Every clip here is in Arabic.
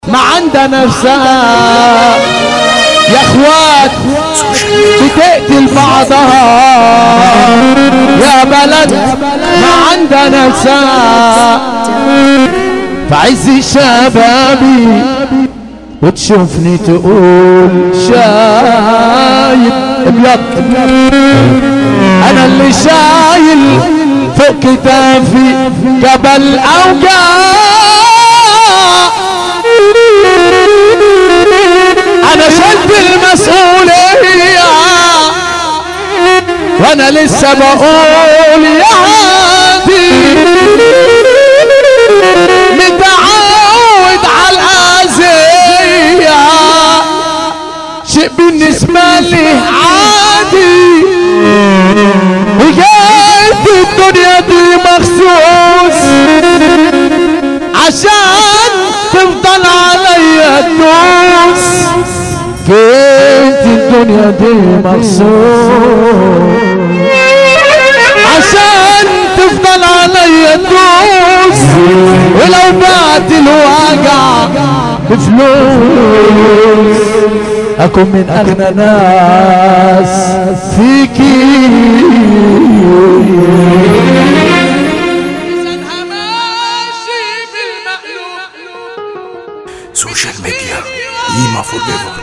ما عندها نفسها يا اخوات بتقتل بعضها يا بلد ما عندها نفسها فعز شبابي وتشوفني تقول شايب ابيض انا اللي شايل فوق كتافي جبل اوجاع انا شلت المسؤولية وانا لسه بقول يا عادي متعود على الأذية شيء بالنسبة لي عادي وجيت الدنيا دي مخصوص عشان تفضل عليا تدوس جيت الدنيا دي مخصوص عشان تفضل عليا تدوس ولو بعت الوجع بفلوس اكون من اغنى ناس فيكي سوشيال ميديا يما فور ايفر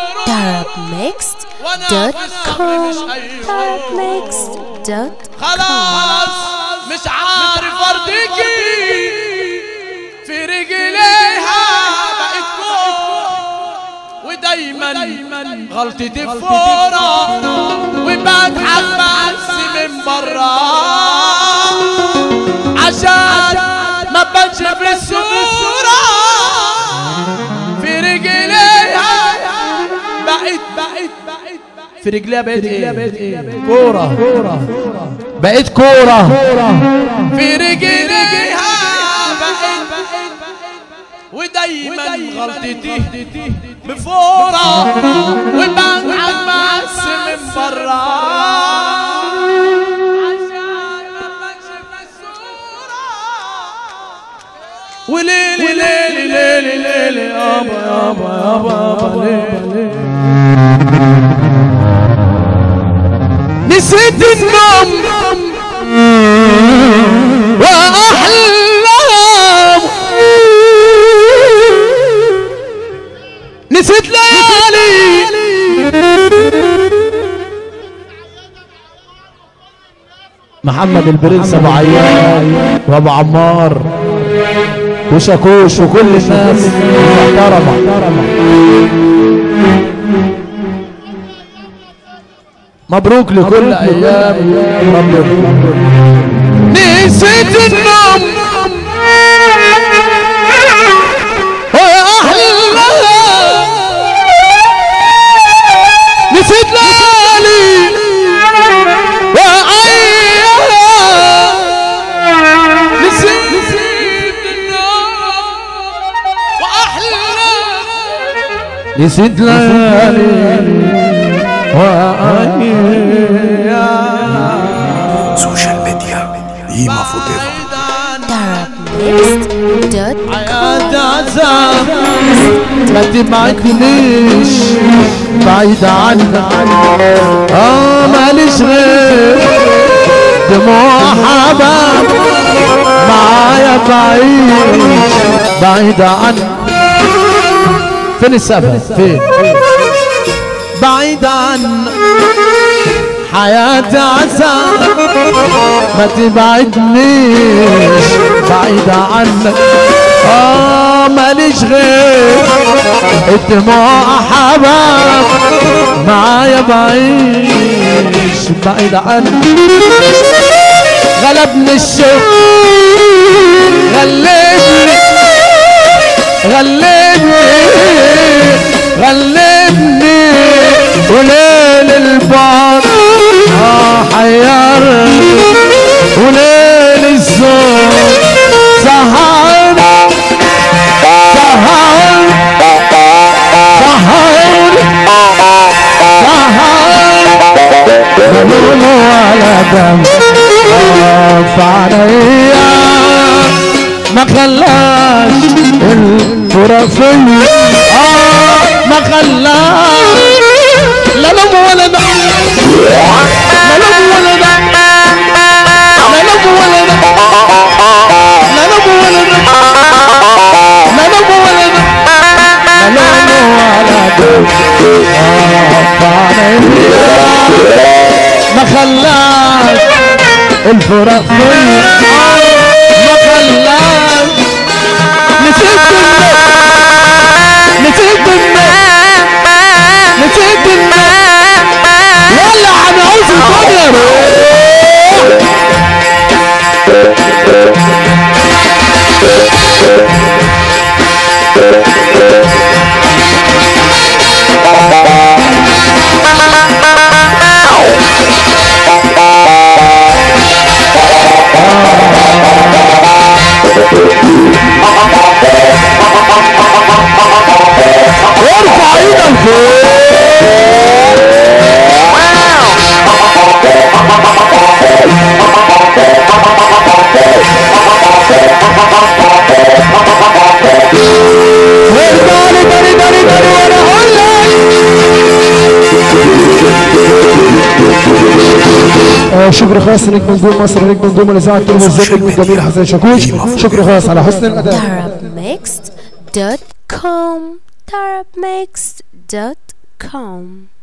خلاص مش عارف ارضيكي في رجليها بقيت فوق ودايما غلطتي فورا وبضحك بس من برا عشان ما بانش في الصورة في رجليها بقيت في رجليها بقيت ايه كورة بقيت كورة في رجليها بقيت ودايما غلطتي بفورة وبنحب بس من برا عشان ما بانش في الصورة وليلي ليلي ليلي ليلي يابا يابا يابا ليلي نسيت النوم وأحلام نسيت ليالي محمد البرنس ابو عيان وابو عمار وشاكوش وكل الناس محترمة مبروك لكل ايام ربنا نسيت النوم ويا احلى نسيت ليالي وعيا نسيت النوم واحلى نسيت ليالي سوشيال ميديا يما فور ايفر حياتي عذاب ما تبعدنيش بعيد عنك ماليش غير دموع حباب معايا بعيش بعيد عنك فين السبب فين بعيد عنك حياتي عذاب ما تبعدنيش بعيد عنك ماليش غير الدموع حباب معايا بعيش بعيد عنك غلبني الشوق غلبني وليل البعد حيرني وليل الزور سهرني ظلم ولا دم عليا ما خلاش الفراق فيا ما خلاش لا نوم ولا دم لا نوم ولا دم لا نوم ولا دم لا نوم ولا دم لا نوم ولا دم لا نوم ولا دم ما خلاش الفراق فيا ما خلاش نسيت الناس ولا عم عاوز الدنيا ارفع ايدك فوق داري وانا اقول لك شكر خاص نجم نجوم مصر نجم نجوم الاذاعه التلفزيونيه نجم الجميل حسن شاكوش. شكر خاص على حسن الاداء. Tarabmixed.com